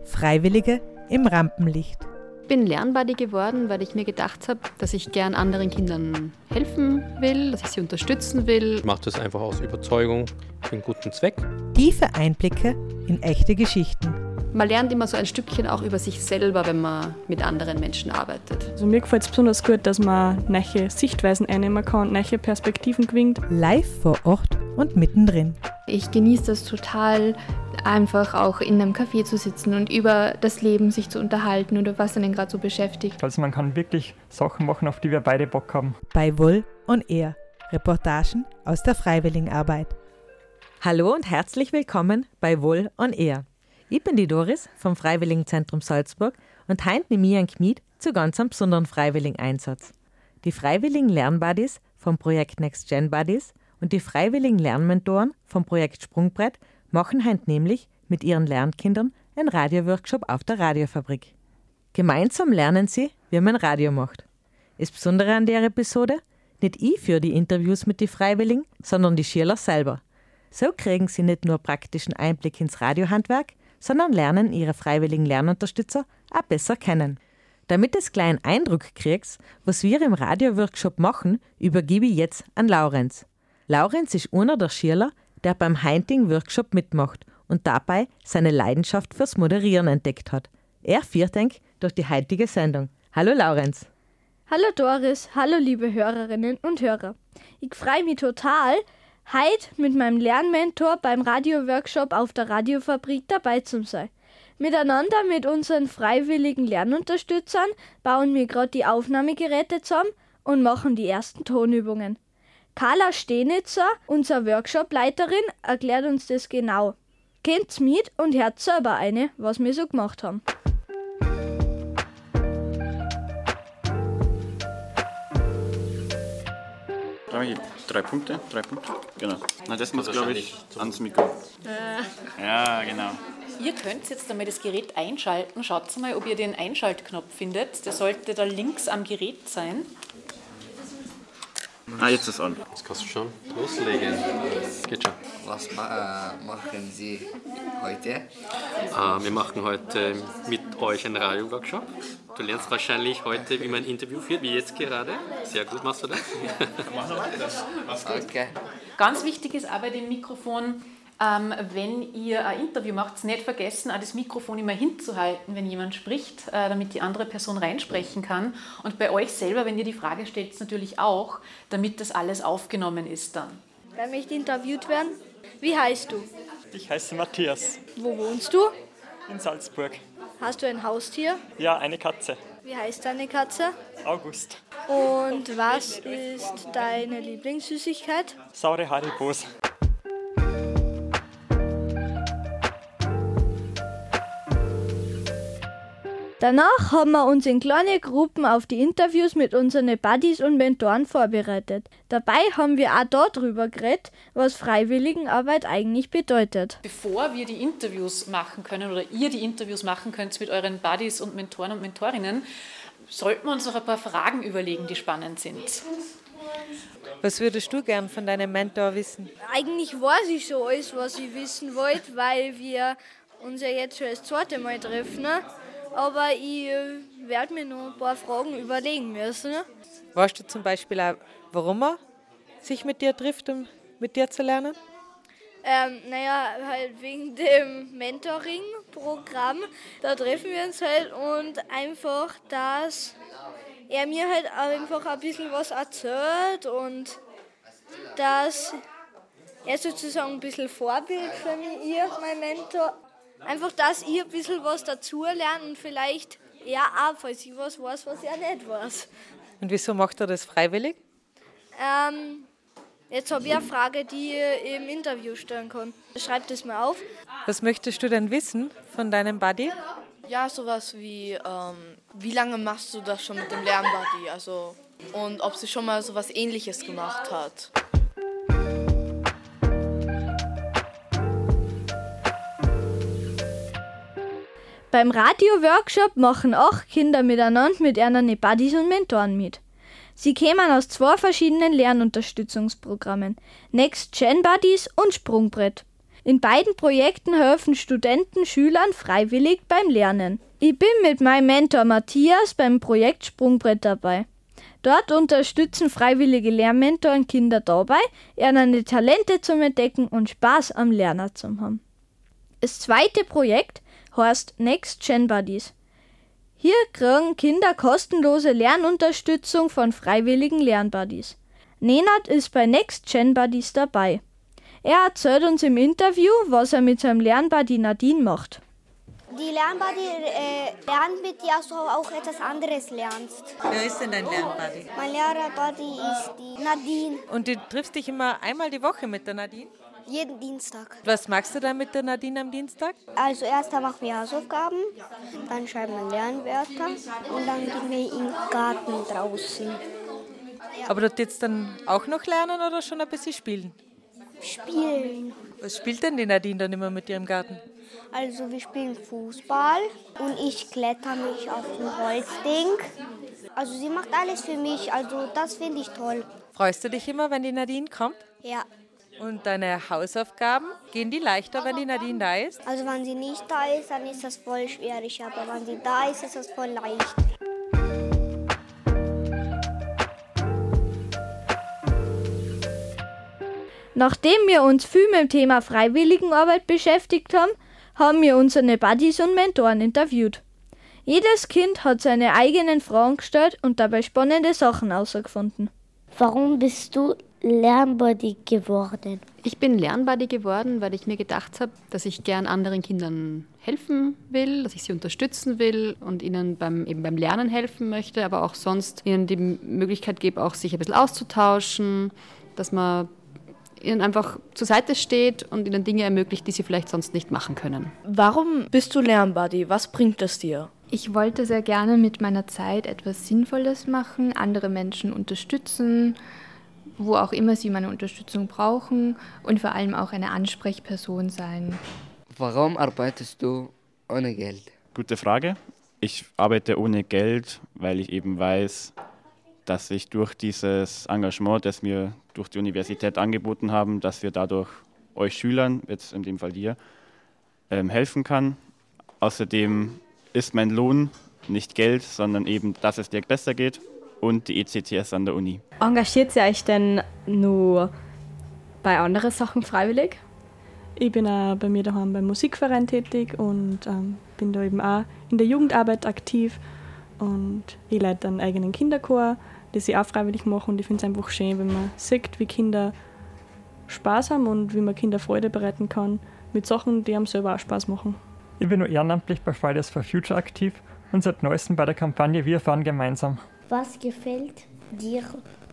Freiwillige im Rampenlicht. Ich bin Lernbuddy geworden, weil ich mir gedacht habe, dass ich gern anderen Kindern helfen will, dass ich sie unterstützen will. Ich mache das einfach aus Überzeugung für einen guten Zweck. Tiefe Einblicke in echte Geschichten. Man lernt immer so ein Stückchen auch über sich selber, wenn man mit anderen Menschen arbeitet. Also mir gefällt es besonders gut, dass man neue Sichtweisen einnehmen kann und neue Perspektiven gewinnt. Live vor Ort und mittendrin. Ich genieße das total, einfach auch in einem Café zu sitzen und über das Leben sich zu unterhalten oder was einen gerade so beschäftigt. Also man kann wirklich Sachen machen, auf die wir beide Bock haben. Bei Wohl on Air. Reportagen aus der Freiwilligenarbeit. Hallo und herzlich willkommen bei Wohl on Air. Ich bin die Doris vom Freiwilligenzentrum Salzburg und heute nehme ich einen Kmied zu ganz einem besonderen Freiwilligeneinsatz. Die freiwilligen Lernbuddies vom Projekt Next Gen Buddies und die freiwilligen Lernmentoren vom Projekt Sprungbrett machen heute nämlich mit ihren Lernkindern einen Radioworkshop auf der Radiofabrik. Gemeinsam lernen sie, wie man Radio macht. Das Besondere an der Episode: nicht ich führe die Interviews mit den Freiwilligen, sondern die Schüler selber. So kriegen sie nicht nur praktischen Einblick ins Radiohandwerk, sondern lernen ihre freiwilligen Lernunterstützer auch besser kennen. Damit du einen kleinen Eindruck kriegst, was wir im Radioworkshop machen, übergebe ich jetzt an Laurenz. Laurenz ist einer der Schüler, der beim heutigen Workshop mitmacht und dabei seine Leidenschaft fürs Moderieren entdeckt hat. Er führt euch durch die heutige Sendung. Hallo Laurenz. Hallo Doris, hallo liebe Hörerinnen und Hörer. Ich freue mich total, heute mit meinem Lernmentor beim Radioworkshop auf der Radiofabrik dabei zu sein. Miteinander mit unseren freiwilligen Lernunterstützern bauen wir gerade die Aufnahmegeräte zusammen und machen die ersten Tonübungen. Carla Stenitzer, unsere Workshopleiterin, erklärt uns das genau. Kennt's mit und hört selber eine, was wir so gemacht haben. Drei Punkte, genau. Na, das muss, glaube ich, ans Mikro. Ja, genau. Ihr könnt jetzt einmal das Gerät einschalten. Schaut mal, ob ihr den Einschaltknopf findet. Der sollte da links am Gerät sein. Jetzt ist es an. Jetzt kannst du schon loslegen. Geht schon. Was machen Sie heute? Wir machen heute mit euch einen Radio-Workshop. Du lernst wahrscheinlich heute, wie man ein Interview führt, wie jetzt gerade. Sehr gut machst du das. Okay. Ganz wichtig ist aber bei dem Mikrofon, wenn ihr ein Interview macht, nicht vergessen, auch das Mikrofon immer hinzuhalten, wenn jemand spricht, damit die andere Person reinsprechen kann. Und bei euch selber, wenn ihr die Frage stellt, natürlich auch, damit das alles aufgenommen ist dann. Wer möchte interviewt werden? Wie heißt du? Ich heiße Matthias. Wo wohnst du? In Salzburg. Hast du ein Haustier? Ja, eine Katze. Wie heißt deine Katze? August. Und was ist deine Lieblingssüßigkeit? Saure Haribos. Danach haben wir uns in kleine Gruppen auf die Interviews mit unseren Buddies und Mentoren vorbereitet. Dabei haben wir auch darüber geredet, was Freiwilligenarbeit eigentlich bedeutet. Bevor wir die Interviews machen können oder ihr die Interviews machen könnt mit euren Buddies und Mentoren und Mentorinnen, sollten wir uns noch ein paar Fragen überlegen, die spannend sind. Was würdest du gern von deinem Mentor wissen? Eigentlich weiß ich schon alles, was ich wissen wollte, weil wir uns ja jetzt schon das zweite Mal treffen. Ne? Aber ich werde mir noch ein paar Fragen überlegen müssen. Ne? Weißt du zum Beispiel auch, warum er sich mit dir trifft, um mit dir zu lernen? Halt wegen dem Mentoring-Programm. Da treffen wir uns halt und einfach, dass er mir halt einfach ein bisschen was erzählt und dass er sozusagen ein bisschen Vorbild für mich ist, mein Mentor. Einfach, dass ich ein bisschen was dazu lerne und vielleicht er auch, falls ich was weiß, was er nicht weiß. Und wieso macht er das freiwillig? Jetzt habe ich eine Frage, die ich im Interview stellen kann. Schreib das mal auf. Was möchtest du denn wissen von deinem Buddy? Ja, sowas wie, wie lange machst du das schon mit dem Lernbuddy? Also, und ob sie schon mal sowas Ähnliches gemacht hat. Beim Radio-Workshop machen 8 Kinder miteinander mit ihren Buddies und Mentoren mit. Sie kämen aus 2 verschiedenen Lernunterstützungsprogrammen, Next Gen Buddies und Sprungbrett. In beiden Projekten helfen Studenten Schülern freiwillig beim Lernen. Ich bin mit meinem Mentor Matthias beim Projekt Sprungbrett dabei. Dort unterstützen freiwillige Lehrmentoren Kinder dabei, ihre Talente zu entdecken und Spaß am Lernen zu haben. Das zweite Projekt heißt Next Gen Buddies. Hier kriegen Kinder kostenlose Lernunterstützung von freiwilligen Lernbuddies. Nenad ist bei Next Gen Buddies dabei. Er erzählt uns im Interview, was er mit seinem Lernbuddy Nadine macht. Die Lernbuddy lernt mit dir, dass du auch etwas anderes lernst. Wer ist denn dein Lernbuddy? Mein Lehrerbuddy ist die Nadine. Und du triffst dich immer einmal die Woche mit der Nadine? Jeden Dienstag. Was magst du dann mit der Nadine am Dienstag? Also erst machen wir Hausaufgaben, dann schreiben wir Lernwörter und dann gehen wir im Garten draußen. Aber du jetzt dann auch noch lernen oder schon ein bisschen spielen? Spielen. Was spielt denn die Nadine dann immer mit dir im Garten? Also wir spielen Fußball und ich kletter mich auf ein Holzding. Also sie macht alles für mich, also das finde ich toll. Freust du dich immer, wenn die Nadine kommt? Ja. Und deine Hausaufgaben, gehen die leichter, wenn die Nadine da ist? Also wenn sie nicht da ist, dann ist das voll schwierig, aber wenn sie da ist, ist das voll leicht. Nachdem wir uns viel mit dem Thema Freiwilligenarbeit beschäftigt haben, haben wir unsere Buddies und Mentoren interviewt. Jedes Kind hat seine eigenen Fragen gestellt und dabei spannende Sachen herausgefunden. Warum bist du Lernbuddy geworden? Ich bin Lernbuddy geworden, weil ich mir gedacht habe, dass ich gern anderen Kindern helfen will, dass ich sie unterstützen will und ihnen beim Lernen helfen möchte, aber auch sonst ihnen die Möglichkeit gebe, auch sich ein bisschen auszutauschen, dass man ihnen einfach zur Seite steht und ihnen Dinge ermöglicht, die sie vielleicht sonst nicht machen können. Warum bist du Lernbuddy? Was bringt es dir? Ich wollte sehr gerne mit meiner Zeit etwas Sinnvolles machen, andere Menschen unterstützen, wo auch immer sie meine Unterstützung brauchen und vor allem auch eine Ansprechperson sein. Warum arbeitest du ohne Geld? Gute Frage. Ich arbeite ohne Geld, weil ich eben weiß, dass ich durch dieses Engagement, das wir durch die Universität angeboten haben, dass wir dadurch euch Schülern, jetzt in dem Fall dir, helfen kann. Außerdem ist mein Lohn nicht Geld, sondern eben, dass es dir besser geht und die ECTS an der Uni. Engagiert ihr euch denn nur bei anderen Sachen freiwillig? Ich bin auch bei mir daheim beim Musikverein tätig und bin da eben auch in der Jugendarbeit aktiv. Und ich leite einen eigenen Kinderchor, das ich auch freiwillig mache. Und ich finde es einfach schön, wenn man sieht, wie Kinder Spaß haben und wie man Kinder Freude bereiten kann mit Sachen, die einem selber auch Spaß machen. Ich bin nur ehrenamtlich bei Fridays for Future aktiv und seit neuestem bei der Kampagne Wir fahren gemeinsam. Was gefällt dir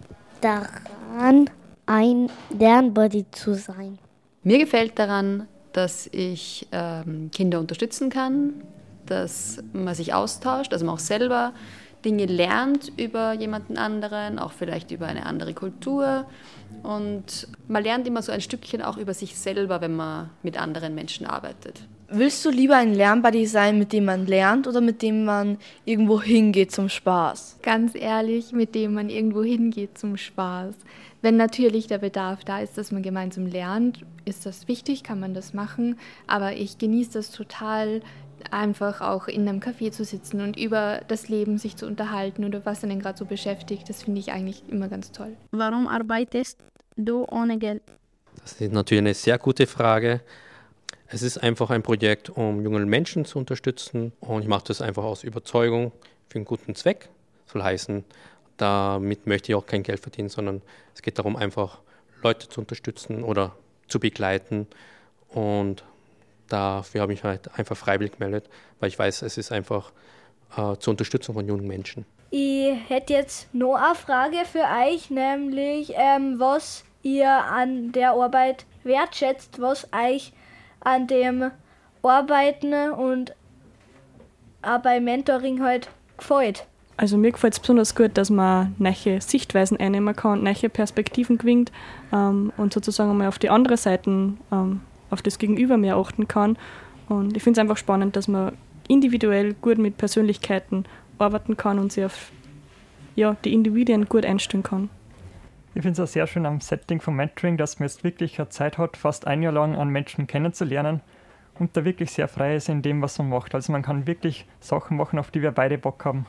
daran, ein Lernbuddy zu sein? Mir gefällt daran, dass ich Kinder unterstützen kann, dass man sich austauscht, dass man auch selber Dinge lernt über jemanden anderen, auch vielleicht über eine andere Kultur. Und man lernt immer so ein Stückchen auch über sich selber, wenn man mit anderen Menschen arbeitet. Willst du lieber ein Lernbuddy sein, mit dem man lernt oder mit dem man irgendwo hingeht zum Spaß? Ganz ehrlich, mit dem man irgendwo hingeht zum Spaß. Wenn natürlich der Bedarf da ist, dass man gemeinsam lernt, ist das wichtig, kann man das machen. Aber ich genieße das total, einfach auch in einem Café zu sitzen und über das Leben sich zu unterhalten oder was einen gerade so beschäftigt. Das finde ich eigentlich immer ganz toll. Warum arbeitest du ohne Geld? Das ist natürlich eine sehr gute Frage. Es ist einfach ein Projekt, um junge Menschen zu unterstützen und ich mache das einfach aus Überzeugung für einen guten Zweck. Das soll heißen, damit möchte ich auch kein Geld verdienen, sondern es geht darum, einfach Leute zu unterstützen oder zu begleiten und dafür habe ich halt einfach freiwillig gemeldet, weil ich weiß, es ist einfach zur Unterstützung von jungen Menschen. Ich hätte jetzt noch eine Frage für euch, nämlich was ihr an der Arbeit wertschätzt, was euch an dem Arbeiten und auch beim Mentoring halt gefällt. Also mir gefällt es besonders gut, dass man neue Sichtweisen einnehmen kann, neue Perspektiven gewinnt und sozusagen mal auf die andere Seite, auf das Gegenüber mehr achten kann. Und ich finde es einfach spannend, dass man individuell gut mit Persönlichkeiten arbeiten kann und sich auf die Individuen gut einstellen kann. Ich finde es auch sehr schön am Setting vom Mentoring, dass man jetzt wirklich eine Zeit hat, fast ein Jahr lang an Menschen kennenzulernen und da wirklich sehr frei ist in dem, was man macht. Also man kann wirklich Sachen machen, auf die wir beide Bock haben.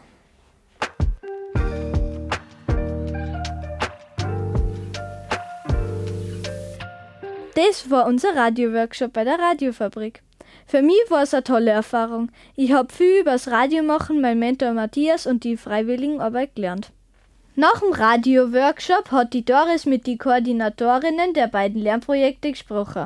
Das war unser Radioworkshop bei der Radiofabrik. Für mich war es eine tolle Erfahrung. Ich habe viel über das Radiomachen, mein Mentor Matthias und die Freiwilligenarbeit gelernt. Nach dem Radioworkshop hat die Doris mit den Koordinatorinnen der beiden Lernprojekte gesprochen.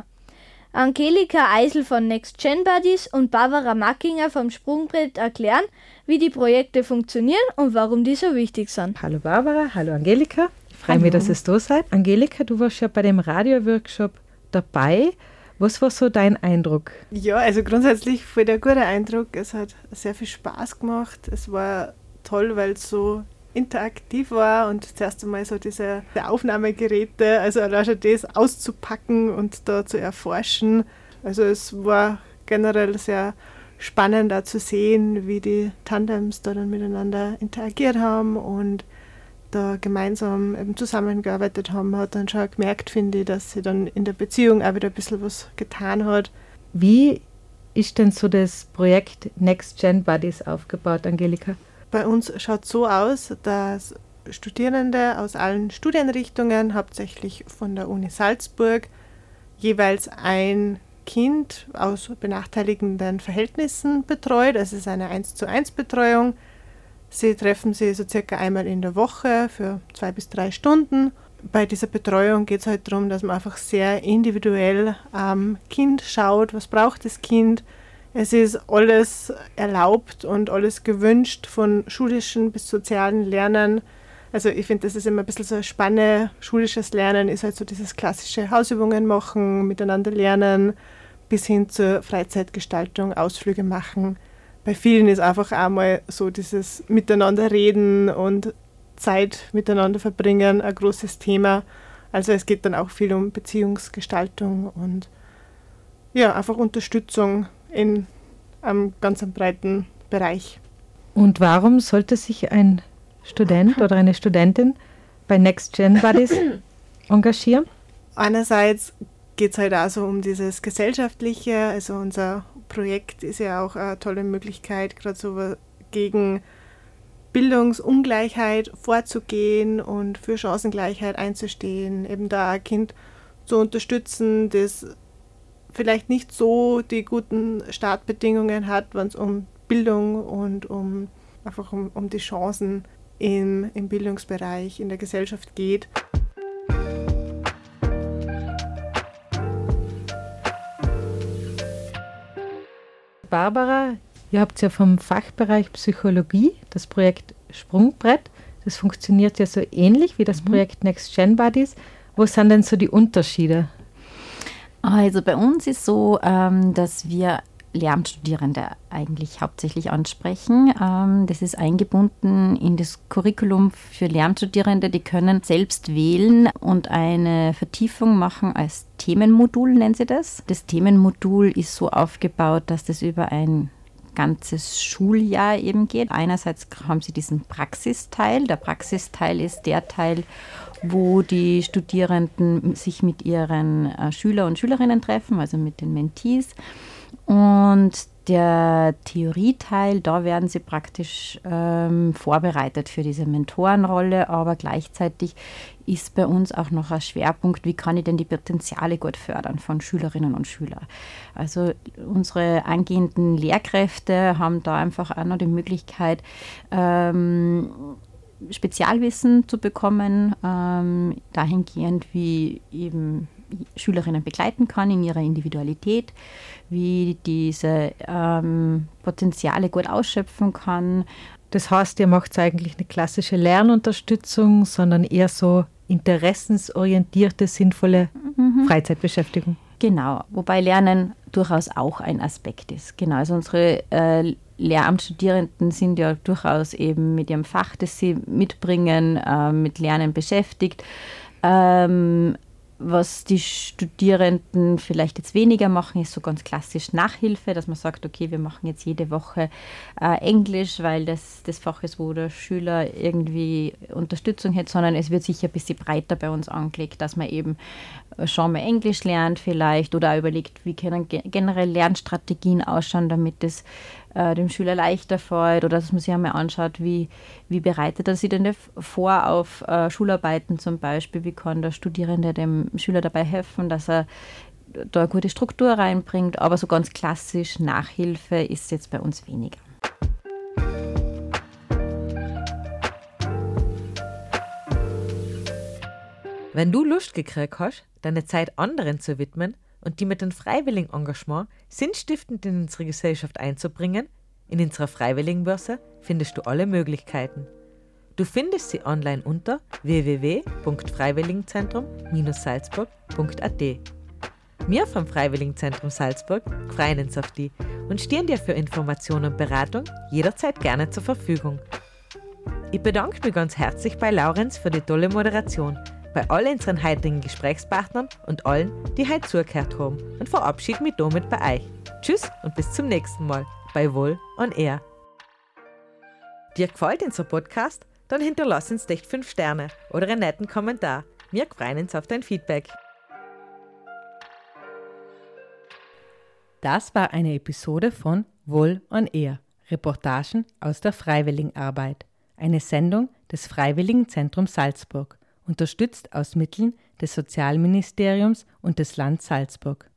Angelika Eisel von Next Gen Buddies und Barbara Mackinger vom Sprungbrett erklären, wie die Projekte funktionieren und warum die so wichtig sind. Hallo Barbara, hallo Angelika. Ich freue mich, dass ihr da seid. Angelika, du warst ja bei dem Radioworkshop dabei. Was war so dein Eindruck? Ja, also grundsätzlich voll der gute Eindruck. Es hat sehr viel Spaß gemacht. Es war toll, weil es so interaktiv war und das erste Mal so diese Aufnahmegeräte, also allein schon das auszupacken und da zu erforschen. Also es war generell sehr spannend da zu sehen, wie die Tandems da dann miteinander interagiert haben und da gemeinsam eben zusammengearbeitet haben. Man hat dann schon gemerkt, finde ich, dass sie dann in der Beziehung auch wieder ein bisschen was getan hat. Wie ist denn so das Projekt Next Gen Buddies aufgebaut, Angelika? Bei uns schaut es so aus, dass Studierende aus allen Studienrichtungen, hauptsächlich von der Uni Salzburg, jeweils ein Kind aus benachteiligenden Verhältnissen betreut. Es ist eine 1:1 Betreuung. Sie treffen sich so circa einmal in der Woche für 2 bis 3 Stunden. Bei dieser Betreuung geht es halt darum, dass man einfach sehr individuell am Kind schaut, was braucht das Kind. Es ist alles erlaubt und alles gewünscht, von schulischen bis sozialen Lernen. Also ich finde, das ist immer ein bisschen so eine Spanne. Schulisches Lernen ist halt so dieses klassische Hausübungen machen, miteinander lernen, bis hin zur Freizeitgestaltung, Ausflüge machen. Bei vielen ist einfach einmal so dieses Miteinander reden und Zeit miteinander verbringen ein großes Thema. Also es geht dann auch viel um Beziehungsgestaltung und ja, einfach Unterstützung in einem ganz breiten Bereich. Und warum sollte sich ein Student oder eine Studentin bei Next Gen Buddies engagieren? Einerseits geht es halt auch so um dieses Gesellschaftliche, also unser Projekt ist ja auch eine tolle Möglichkeit, gerade so gegen Bildungsungleichheit vorzugehen und für Chancengleichheit einzustehen, eben da ein Kind zu unterstützen, das vielleicht nicht so die guten Startbedingungen hat, wenn es um Bildung und um die Chancen im Bildungsbereich, in der Gesellschaft geht. Barbara, ihr habt ja vom Fachbereich Psychologie das Projekt Sprungbrett. Das funktioniert ja so ähnlich wie das Projekt Next Gen Buddies. Wo sind denn so die Unterschiede? Also bei uns ist so, dass wir Lehramtsstudierende eigentlich hauptsächlich ansprechen. Das ist eingebunden in das Curriculum für Lehramtsstudierende. Die können selbst wählen und eine Vertiefung machen als Themenmodul, nennen sie das. Das Themenmodul ist so aufgebaut, dass das über ein ganzes Schuljahr eben geht. Einerseits haben sie diesen Praxisteil. Der Praxisteil ist der Teil, wo die Studierenden sich mit ihren Schüler und Schülerinnen treffen, also mit den Mentees. Und der Theorieteil, da werden sie praktisch vorbereitet für diese Mentorenrolle, aber gleichzeitig ist bei uns auch noch ein Schwerpunkt, wie kann ich denn die Potenziale gut fördern von Schülerinnen und Schülern. Also unsere angehenden Lehrkräfte haben da einfach auch noch die Möglichkeit, Spezialwissen zu bekommen, dahingehend, wie eben Schülerinnen begleiten kann in ihrer Individualität, wie diese Potenziale gut ausschöpfen kann. Das heißt, ihr macht eigentlich eine klassische Lernunterstützung, sondern eher so interessensorientierte, sinnvolle Freizeitbeschäftigung. Genau, wobei Lernen durchaus auch ein Aspekt ist. Genau, also unsere Lehramtsstudierenden sind ja durchaus eben mit ihrem Fach, das sie mitbringen, mit Lernen beschäftigt. Was die Studierenden vielleicht jetzt weniger machen, ist so ganz klassisch Nachhilfe, dass man sagt, okay, wir machen jetzt jede Woche Englisch, weil das Fach ist, wo der Schüler irgendwie Unterstützung hätte, sondern es wird sicher ein bisschen breiter bei uns angelegt, dass man eben schon mal Englisch lernt vielleicht oder auch überlegt, wie können generell Lernstrategien ausschauen, damit es dem Schüler leichter fällt oder dass man sich einmal anschaut, wie bereitet er sich denn vor auf Schularbeiten zum Beispiel, wie kann der Studierende dem Schüler dabei helfen, dass er da eine gute Struktur reinbringt, aber so ganz klassisch Nachhilfe ist jetzt bei uns weniger. Wenn du Lust gekriegt hast, deine Zeit anderen zu widmen und die mit dem Freiwilligen-Engagement sinnstiftend in unsere Gesellschaft einzubringen, in unserer Freiwilligenbörse findest du alle Möglichkeiten. Du findest sie online unter www.freiwilligenzentrum-salzburg.at. Wir vom Freiwilligenzentrum Salzburg freuen uns auf dich und stehen dir für Information und Beratung jederzeit gerne zur Verfügung. Ich bedanke mich ganz herzlich bei Laurenz für die tolle Moderation, bei all unseren heutigen Gesprächspartnern und allen, die heute zugehört haben und verabschiede mich damit bei euch. Tschüss und bis zum nächsten Mal bei Wohl on Air. Dir gefällt unser Podcast? Dann hinterlass uns echt 5 Sterne oder einen netten Kommentar. Wir freuen uns auf dein Feedback. Das war eine Episode von Wohl on Air, Reportagen aus der Freiwilligenarbeit. Eine Sendung des Freiwilligenzentrums Salzburg, unterstützt aus Mitteln des Sozialministeriums und des Landes Salzburg.